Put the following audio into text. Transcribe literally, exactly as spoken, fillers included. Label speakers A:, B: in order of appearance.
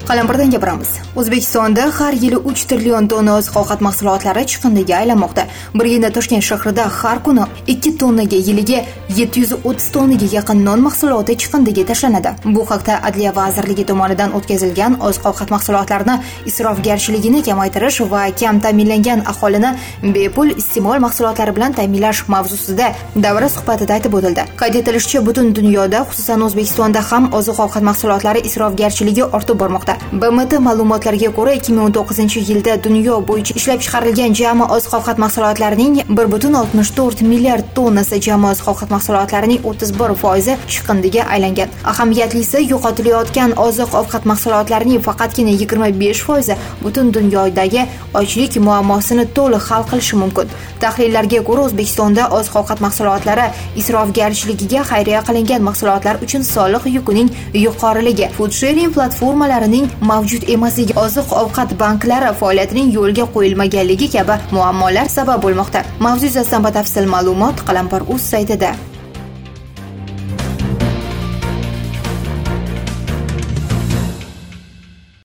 A: Qalampirdan gapiramiz. O'zbekistonda har yili uch trillion tonna oziq-ovqat mahsulotlari chiqindiga aylanmoqda. Bir yilda Toshkent shahrida har kuni ikki tonnaga, yiliga yetti yuz o'ttiz tonnaga yaqin non mahsuloti chiqindiga tashlanadi. Bu haqda Adliya vazirligi tomonidan o'tkazilgan oziq-ovqat mahsulotlarini isrofgarchiligini kamaytirish va kam ta'minlangan aholini bepul iste'mol mahsulotlari bilan ta'minlash mavzusida davra suhbatida aytib o'tildi. Qayd etilishicha, butun dunyoda, xususan O'zbekistonda ham oziq-ovqat mahsulotlari isrofgarchiligi ortib bormoqda. B M T ma'lumotlariga ko'ra, ikki ming o'n to'qqizinchi yilda dunyo bo'yicha ishlab chiqarilgan jami oziq-ovqat mahsulotlarining bir butun oltmish to'rt milliard tonnasi, jami oziq-ovqat mahsulotlarining o'ttiz bir foizi chiqindiga aylangan. Ahamiyatlisi, yo'qotilayotgan oziq-ovqat mahsulotlarining faqatgina yigirma besh foizi butun dunyodagi ochlik muammosini to'liq hal qilishi mumkin. Tahlillarga ko'ra, O'zbekistonda oziq-ovqat mahsulotlari isrofgarchiligiga xayriya qilingan mahsulotlar uchun soliq yukining yuqoriligi, food sharing platformalarining mavjud emasligi, oziq-ovqat banklari faoliyatining yo'lga qo'yilmaganligi kabi muammolar sabab bo'lmoqda. Mavzu yuzasidan batafsil ma'lumot Qalampir.uz saytida.